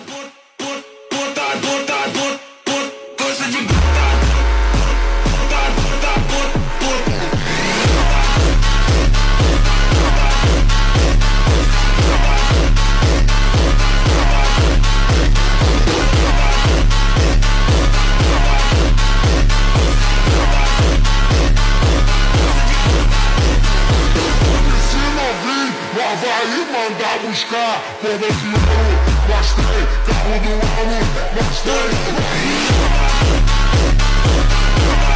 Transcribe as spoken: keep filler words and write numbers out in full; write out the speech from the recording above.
Mandar buscar, como de ouro, mostrei, carro do ano, mostrei.